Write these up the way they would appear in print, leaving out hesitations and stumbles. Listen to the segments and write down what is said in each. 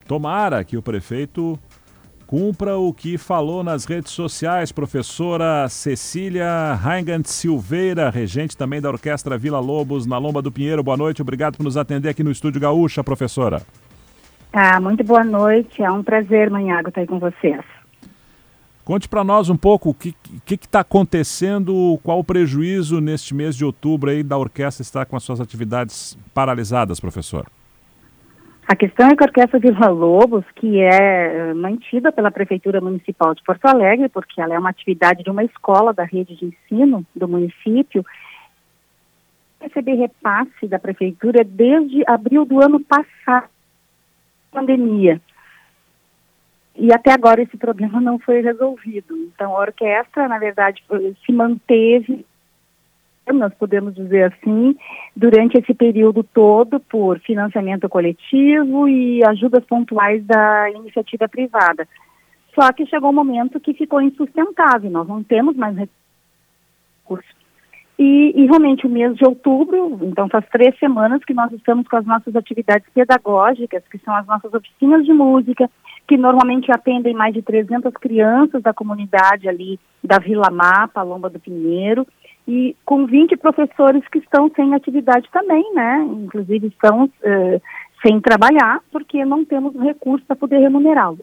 Tomara que o prefeito cumpra o que falou nas redes sociais. Professora Cecília Heingant Silveira, regente também da Orquestra Vila Lobos, na Lomba do Pinheiro. Boa noite, obrigado por nos atender aqui no Estúdio Gaúcha, professora. Muito boa noite, é um prazer, Manhago, estar aí com vocês. Conte para nós um pouco o que está acontecendo, qual o prejuízo neste mês de outubro aí da orquestra estar com as suas atividades paralisadas, professor. A questão é que a Orquestra Vila Lobos, que é mantida pela Prefeitura Municipal de Porto Alegre, porque ela é uma atividade de uma escola da rede de ensino do município, receber repasse da Prefeitura desde abril do ano passado, pandemia. E até agora esse problema não foi resolvido. Então a orquestra, na verdade, se manteve, nós podemos dizer assim, durante esse período todo por financiamento coletivo e ajudas pontuais da iniciativa privada. Só que chegou um momento que ficou insustentável, nós não temos mais recursos. E realmente o mês de outubro, então faz 3 semanas que nós estamos com as nossas atividades pedagógicas, que são as nossas oficinas de música, que normalmente atendem mais de 300 crianças da comunidade ali da Vila Mapa, Lomba do Pinheiro, e com 20 professores que estão sem atividade também, né? Inclusive estão sem trabalhar, porque não temos recursos para poder remunerá-los.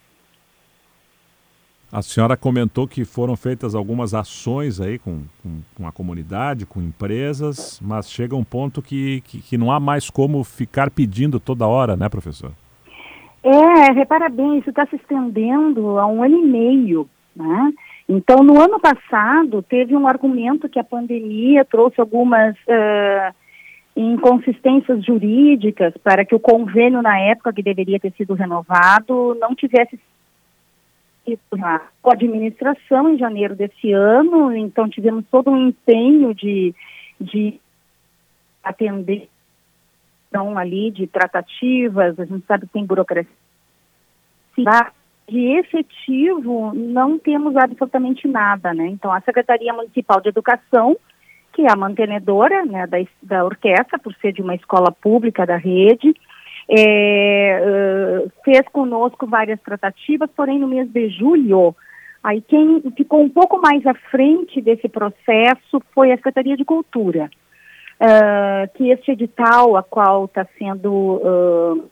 A senhora comentou que foram feitas algumas ações aí com a comunidade, com empresas, mas chega um ponto que não há mais como ficar pedindo toda hora, né, professor? Repara bem, isso está se estendendo há 1 ano e meio, né? Então, no ano passado, teve um argumento que a pandemia trouxe algumas inconsistências jurídicas para que o convênio, na época que deveria ter sido renovado, não tivesse com a administração em janeiro desse ano. Então tivemos todo um empenho de atender ali de tratativas, a gente sabe que tem burocracia, de efetivo não temos absolutamente nada, né? Então a Secretaria Municipal de Educação, que é a mantenedora, né, da orquestra, por ser de uma escola pública da rede, fez conosco várias tratativas, porém no mês de julho, aí quem ficou um pouco mais à frente desse processo foi a Secretaria de Cultura, que este edital, a qual está sendo,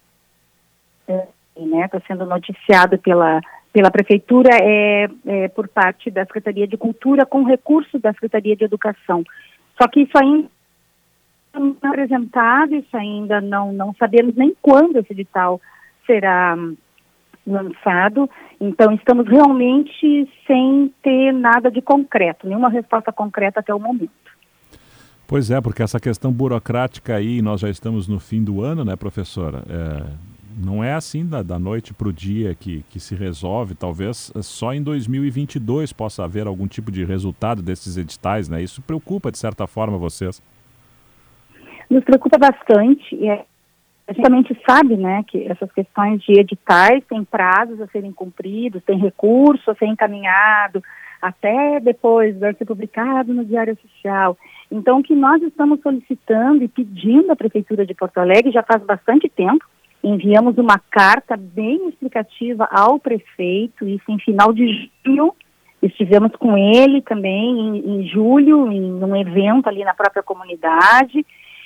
tá sendo noticiado pela Prefeitura, por parte da Secretaria de Cultura com recurso da Secretaria de Educação. Só que isso ainda não é apresentado, isso ainda não sabemos nem quando esse edital será lançado, então estamos realmente sem ter nada de concreto, nenhuma resposta concreta até o momento. Pois é, porque essa questão burocrática aí, nós já estamos no fim do ano, né, professora? Não é assim da noite para o dia que se resolve, talvez só em 2022 possa haver algum tipo de resultado desses editais, né? Isso preocupa, de certa forma, vocês? Nos preocupa bastante, e a gente também sabe, né, que essas questões de editais têm prazos a serem cumpridos, tem recurso a ser encaminhado, até depois vai ser publicado no Diário Oficial. Então, o que nós estamos solicitando e pedindo à Prefeitura de Porto Alegre já faz bastante tempo, enviamos uma carta bem explicativa ao prefeito, isso em final de junho, estivemos com ele também em julho, em um evento ali na própria comunidade,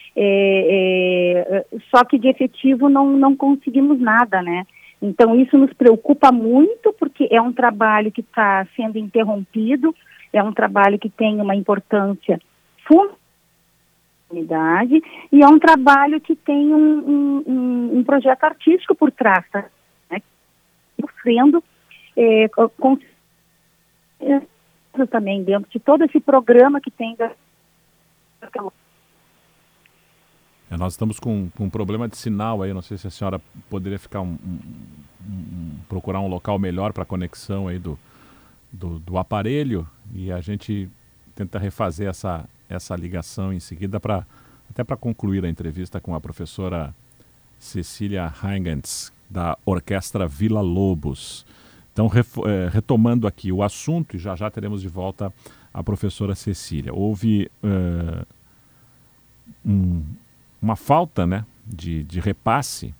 só que de efetivo não conseguimos nada, né? Então isso nos preocupa muito, porque é um trabalho que está sendo interrompido, é um trabalho que tem uma importância fundamental na comunidade e é um trabalho que tem um projeto artístico por trás, tá? Né? Sofrendo também dentro de todo esse programa que tem nós estamos com um problema de sinal aí, não sei se a senhora poderia ficar procurar um local melhor para a conexão aí do aparelho, e a gente tenta refazer essa ligação em seguida até para concluir a entrevista com a professora Cecília Heingant, da Orquestra Vila Lobos. Então, retomando aqui o assunto, e já teremos de volta a professora Cecília. Houve uma falta, né, de repasse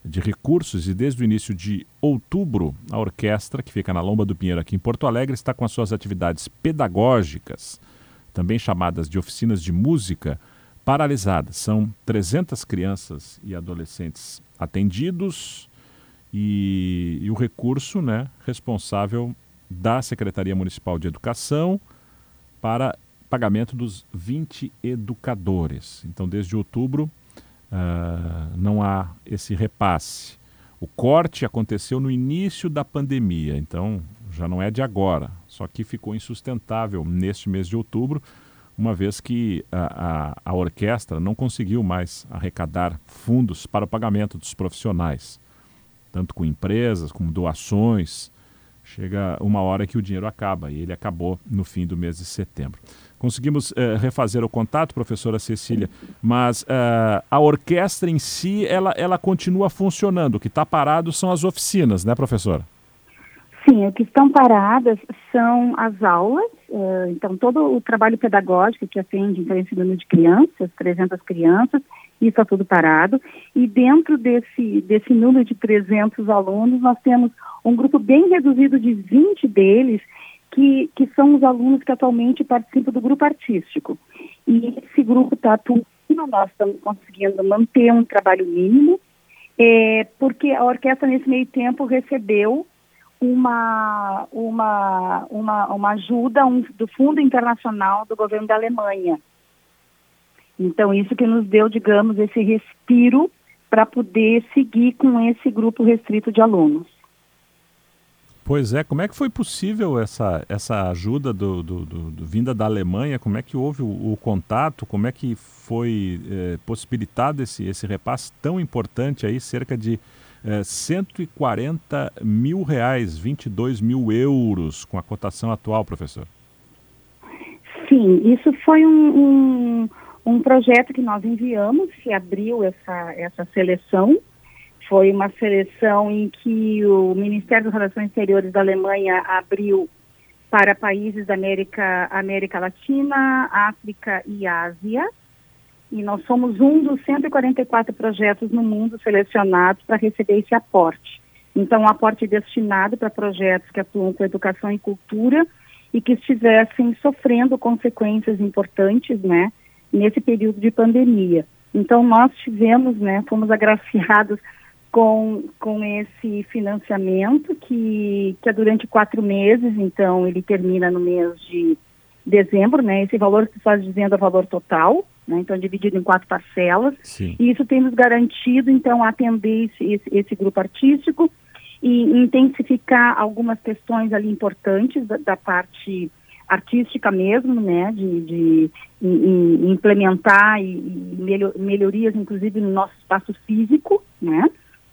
de recursos e desde o início de outubro a orquestra, que fica na Lomba do Pinheiro aqui em Porto Alegre, está com as suas atividades pedagógicas, também chamadas de oficinas de música, paralisadas. São 300 crianças e adolescentes atendidos e o recurso, né, responsável da Secretaria Municipal de Educação para pagamento dos 20 educadores. Então, desde outubro, não há esse repasse. O corte aconteceu no início da pandemia, então já não é de agora, só que ficou insustentável neste mês de outubro, uma vez que a orquestra não conseguiu mais arrecadar fundos para o pagamento dos profissionais, tanto com empresas como doações. Chega uma hora que o dinheiro acaba, e ele acabou no fim do mês de setembro. Conseguimos refazer o contato, professora Cecília, mas a orquestra em si, ela continua funcionando. O que está parado são as oficinas, né, professora? Sim, o que estão paradas são as aulas, então todo o trabalho pedagógico que atende então, esse número de crianças, 300 crianças, isso está tudo parado. E dentro desse número de 300 alunos, nós temos um grupo bem reduzido de 20 deles, que são os alunos que atualmente participam do grupo artístico. E esse grupo está atuando, nós estamos conseguindo manter um trabalho mínimo, porque a orquestra nesse meio tempo recebeu uma ajuda do Fundo Internacional do governo da Alemanha. Então, isso que nos deu, digamos, esse respiro para poder seguir com esse grupo restrito de alunos. Pois é, como é que foi possível essa ajuda vinda da Alemanha? Como é que houve o contato? Como é que foi possibilitado esse repasse tão importante aí, cerca de R$140 mil, 22 mil euros, com a cotação atual, professor? Sim, isso foi um projeto que nós enviamos, que abriu essa seleção. Foi uma seleção em que o Ministério das Relações Exteriores da Alemanha abriu para países da América Latina, África e Ásia. E nós somos um dos 144 projetos no mundo selecionados para receber esse aporte. Então, um aporte destinado para projetos que atuam com educação e cultura e que estivessem sofrendo consequências importantes, né, nesse período de pandemia. Então, nós tivemos, né, fomos agraciados com esse financiamento que é durante 4 meses, então ele termina no mês de dezembro, né? Esse valor que você está dizendo é o valor total, né? Então dividido em 4 parcelas. Sim. E isso tem nos garantido, então, atender esse grupo artístico e intensificar algumas questões ali importantes da parte artística mesmo, né? De implementar e melhorias, inclusive, no nosso espaço físico, né?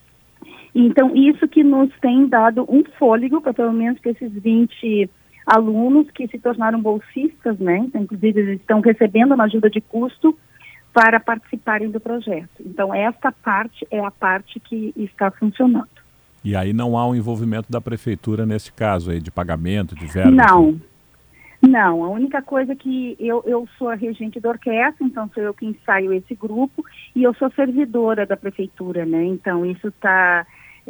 Então, isso que nos tem dado um fôlego, para pelo menos que esses 20 alunos que se tornaram bolsistas, né? Então, inclusive, eles estão recebendo uma ajuda de custo para participarem do projeto. Então, esta parte é a parte que está funcionando. E aí não há um envolvimento da prefeitura nesse caso aí, de pagamento, de verba? Não, a única coisa que eu sou a regente da orquestra, então sou eu que ensaio esse grupo, e eu sou servidora da prefeitura, né? Então, isso está...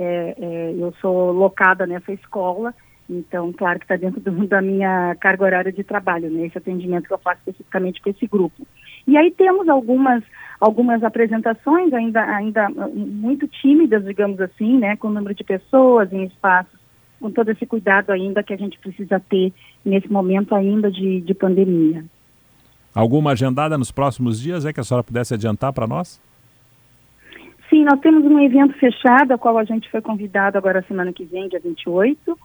eu sou locada nessa escola, então, claro que está dentro da minha carga horária de trabalho, né? Esse atendimento que eu faço especificamente com esse grupo. E aí temos algumas apresentações ainda muito tímidas, digamos assim, né? Com o número de pessoas em espaços, com todo esse cuidado ainda que a gente precisa ter nesse momento ainda de pandemia. Alguma agendada nos próximos dias, que a senhora pudesse adiantar para nós? Sim, nós temos um evento fechado, ao qual a gente foi convidado agora semana que vem, dia 28,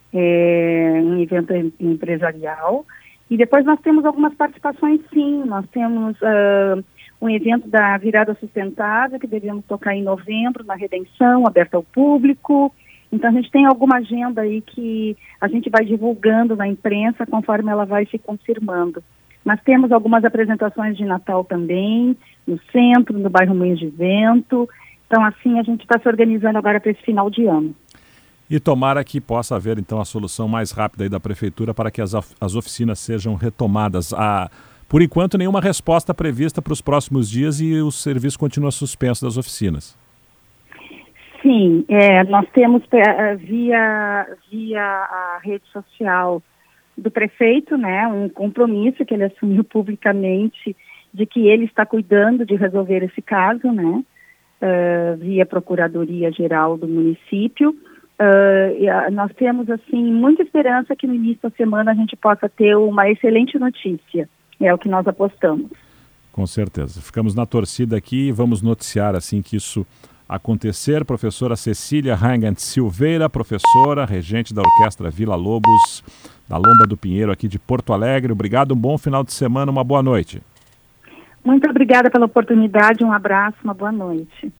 um evento empresarial. E depois nós temos algumas participações, sim. Nós temos um evento da Virada Sustentável, que devemos tocar em novembro, na Redenção, aberto ao público. Então, a gente tem alguma agenda aí que a gente vai divulgando na imprensa conforme ela vai se confirmando. Mas temos algumas apresentações de Natal também, no centro, no bairro Moinhos de Vento. Então, assim, a gente está se organizando agora para esse final de ano. E tomara que possa haver, então, a solução mais rápida aí da Prefeitura para que as oficinas sejam retomadas. Por enquanto, nenhuma resposta prevista para os próximos dias e o serviço continua suspenso das oficinas. Sim, nós temos via a rede social do prefeito, né, um compromisso que ele assumiu publicamente de que ele está cuidando de resolver esse caso, né, via Procuradoria-Geral do município. Nós temos, assim, muita esperança que no início da semana a gente possa ter uma excelente notícia. É o que nós apostamos. Com certeza. Ficamos na torcida aqui e vamos noticiar assim que isso acontecer. Professora Cecília Rangant Silveira, professora, regente da Orquestra Vila Lobos, da Lomba do Pinheiro, aqui de Porto Alegre. Obrigado, um bom final de semana, uma boa noite. Muito obrigada pela oportunidade, um abraço, uma boa noite.